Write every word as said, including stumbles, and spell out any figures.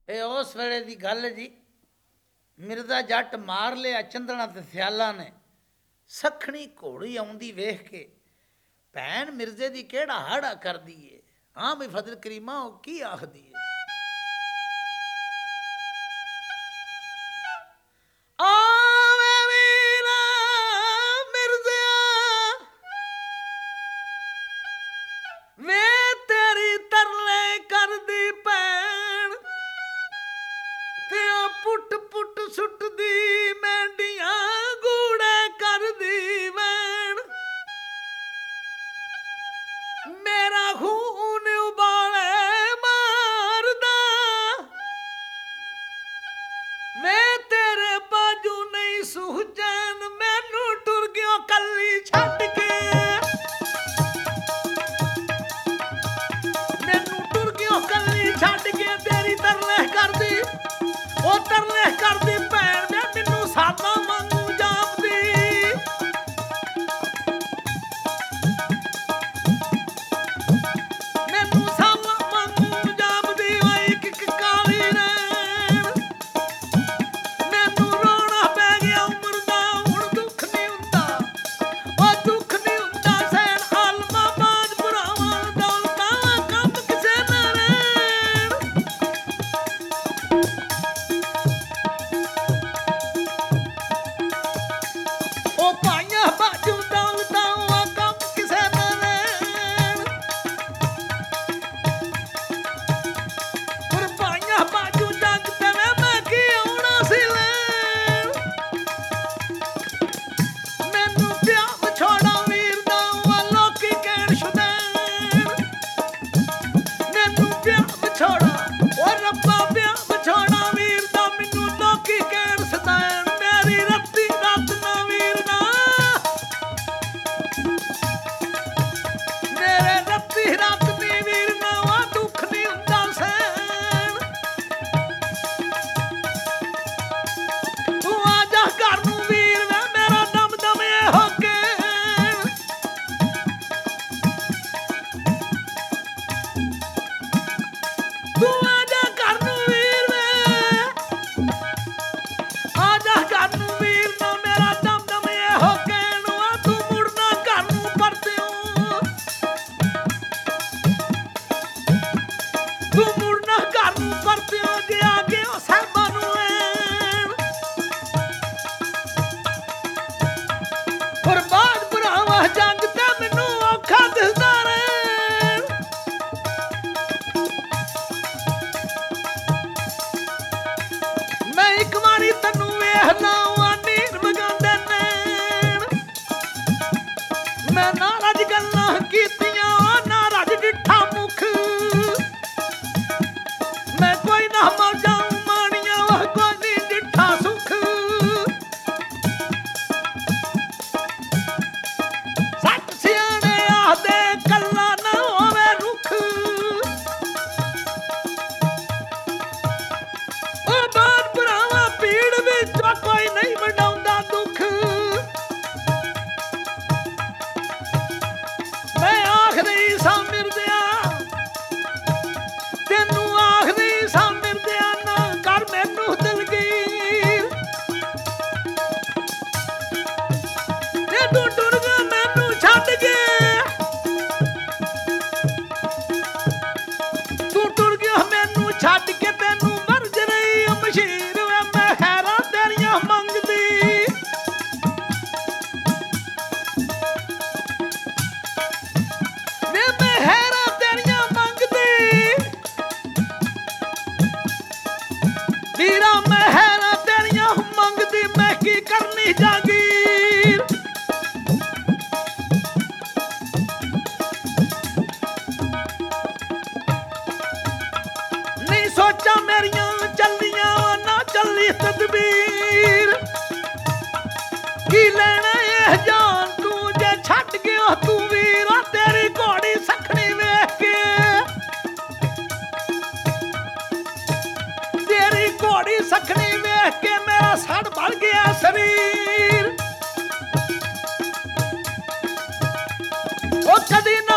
ਇਹ ਉਸ ਵੇਲੇ ਦੀ ਗੱਲ ਜੀ। ਮਿਰਜ਼ਾ ਜੱਟ ਮਾਰ ਲਿਆ ਚੰਦਣਾ ਤੇ ਸਿਆਲਾਂ ਨੇ। ਸਖਣੀ ਘੋੜੀ ਆਉਂਦੀ ਵੇਖ ਕੇ ਭੈਣ ਮਿਰਜ਼ੇ ਦੀ ਕਿਹੜਾ ਹਾੜਾ ਕਰਦੀ ਏ। ਹਾਂ ਵੀ ਫਜ਼ਲ ਕਰੀਮਾ ਉਹ ਕੀ ਆਖਦੀ ਏ। ਪੁੱਟ ਪੁੱਟ ਸੁੱਟਦੀ ਮੈਂਡੀਆਂ ਗੂੜੇ ਕਰਦੀ ਵੈਣ ਮੇਰਾ ਖੂਨ ਉਬਾਲੇ ਮਾਰਦਾ ਮੈਂ ਤੇਰੇ ਬਾਜੂ ਨਹੀਂ ਸੁਹਜਨ ਮੈਨੂੰ ਟੁਰ ਗਿਓ ਕੱਲੀ ਛੱਡ ਕੇ ਮੈਨੂੰ ਟੁਰ ਗਿਓ ਕੱਲੀ ਛੱਡ ਕੇ ਤੇਰੀ ਤਰਲੇ ਕਰਦੀ ਉਹ ਤਰਲੇ ਕਰਦੀ ਭੈਣ ਮੈਂ ਮੈਨੂੰ ਸਾਦਾ ਵਾਂਗੂ ਜਾਪਦੀ ਮੈਨੂੰ ਸਾਦਾ ਵਾਂਗੂ ਜਾਪਦੀ ਓ ਇੱਕ ਇੱਕ ਕਾਲੀ ਨੈਣ ਮੈਨੂੰ ਰੋਣਾ ਪੈ ਗਿਆ ਉਮਰ ਦਾ ਹੁਣ ਦੁੱਖ ਨਹੀਂ ਹੁੰਦਾ ਉਹ ਦੁੱਖ ਨਹੀਂ ਹੁੰਦਾ ਸੈਨ ਆਲਮਾ ਬਾਜ ਭਰਾਵਾਂ ਦੌਲਤਾਂ ਕੰਮ ਕਿਸੇ ਨਾ ਰਹਿਣ ਉਹ ਪਾਈਆਂ ਬਾਜੂ ਦੌਲਤਾਂ ਉਹ ਕੰਮ ਕਿਸੇ ਨਾ ਰਹਿਣ ਪਰ ਪਾਈਆਂ ਬਾਜੂ ਜੱਗ ਤੇ ਮੈਂ ਕੀ ਆਉਣਾ ਸੀ ਲੈਣ ਮੈਨੂੰ ਪਿਆਰ ਵਿਛੋੜਾ ਵੀਰ ਦਾ ਉਹ ਲੋਕੀ ਕਹਿਣ ਸ਼ੁਦੈਣ ਮੈਨੂੰ ਪਿਆਰ ਵਿਛੋੜਾ ਉਹ ਰੱਬਾ ਪਿਆਰ ਵਿਛੋੜਾ ਵੀਰ ਦਾ ਮੈਨੂੰ ਲੋਕੀ ਕਹਿਣ ਸ਼ੁਦੈਣ ਮੇਰੀ ਰੱਤੀ ਰੱਤ ਨਾ ਵੀਰ ਨਾ ਮੇਰੇ ਰੱਤੀ ਰੱਤ ਦੀ ਵੀਰ ਨਾ ਉਹ ਦੁੱਖ ਨਹੀਂ ਹੁੰਦਾ ਸੈਨ ਤੂੰ ਆ ਜਾ ਘਰ ਨੂੰ ਵੀਰ ਵੇ ਮੇਰਾ ਦਮ ਦਮ ਇਹੋ ਕਹਿਣ ਤੂੰ ਆ ਜਾ ਘਰ ਨੂੰ ਵੀਰ ਵੇ ਆ ਜਾ ਘਰ ਨੂੰ ਵੀਰ ਨਾ ਮੇਰਾ ਦਮ ਦਮ ਇਹੋ ਕਹਿਣ ਆ ਤੂੰ ਮੁੜਨਾ ਘਰ ਨੂੰ ਪਰਤਿਓ ਤੂੰ ਮੁੜਨਾ ਘਰ ਨੂੰ ਪਰਤਿਓ ਜੇ ਆ ਗਿਆ ਸਾਹਿਬਾਂ ਨੂੰ ਐਣ ਬਰਬਾਦ ਭਰਾਵਾ ਜੰਗ ਤੇ ਮੈਨੂੰ ਔਖਾ ਦਿਸਦਾ ਰਹਿਣ ਮੈਂ ਇੱਕ ਵਾਰੀ ਤੈਨੂੰ ਵੇਖਦਾ ਆ ਨੀਰ ਮਗਾਉਂਦੇ ਨੈਣ ਮੈਂ ਨਾਰਾਜ਼ ਗੱਲਾਂ ਕੀਤੀਆਂ ਉਹ ਨਾਰਾਜ਼ ਡਿੱਠਾ ਮੁਖ ਮੈਂ ਕੋਈ ਨਾ ਮੌਜਾਂ ਮਾਣੀਆਂ ਉਹ ਕੋਈ ਨਹੀਂ ਡਿੱਠਾ ਸੁਖ ਸੱਤ ਸਿਆਣੇ ਆਖਦੇ ਕੱਲਾ ਨਾ ਹੋਵੇ ਰੁੱਖ ਉਹ ਬਾਤ ਭਰਾਵਾ ਪੀੜ ਵਿੱਚ ਕੋਈ ਨਹੀਂ ਵੰਡਾਉਂਦਾ ਦੁੱਖ ਮੈਂ ਆਖਦੀ ਸਾਂ ਮਿਰਦਿਆ ਤੈਨੂੰ ਆਖਦੀ ਸਾਂ ਮਿਰਦਿਆ ਨਾ ਕਰ ਮੈਨੂੰ ਦਿਲਗੀਰ ਤੇ ਤੂੰ ਟੁਰ ਗਿਆ ਮੈਨੂੰ ਛੱਡ ਕੇ ਤੂੰ ਟੁਰ ਗਿਆ ਮੈਨੂੰ ਛੱਡ ਕੇ ਤੈਨੂੰ ਮਰਜ ਰਹੀ ਮਸ਼ੀਰ ਵੇ ਮੈਂ ਖੈਰਾਂ ਤੇਰੀਆਂ ਮੰਗਦੀ ਵੇ ਮੈਂ ਖੈਰਾਂ ਤੇਰੀਆਂ ਮੰਗਦੀ ਵੀਰਾ ਮੈਂ ਖੈਰਾਂ ਤੇਰੀਆਂ ਮੰਗਦੀ ਮੈਂ ਕੀ ਕਰਨੀ ਜਾਗੀਰ ਨਹੀਂ ਸੋਚਾਂ ਮੇਰੀਆਂ ਚੱਲੀਆਂ ਨਾ ਚੱਲੀ ਤਦਬੀਰ ਕੀ ਲੈਣਾ ਇਹ ਜਾਨ ਤੂੰ ਜੇ ਛੱਡ ਗਿਆ ਤੂੰ ਵੀਰਾ ਤੇਰੀ ਘੋੜੀ ਸਖਣੀ ਵੇਖ ਕੇ ਤੇਰੀ ਘੋੜੀ ਸਖਣੀ ਵੇਖ ਕੇ ਮੇਰਾ ਸੜ ਭਰ ਗਿਆ ਸਰੀਰ ਉਹ ਕਦੀ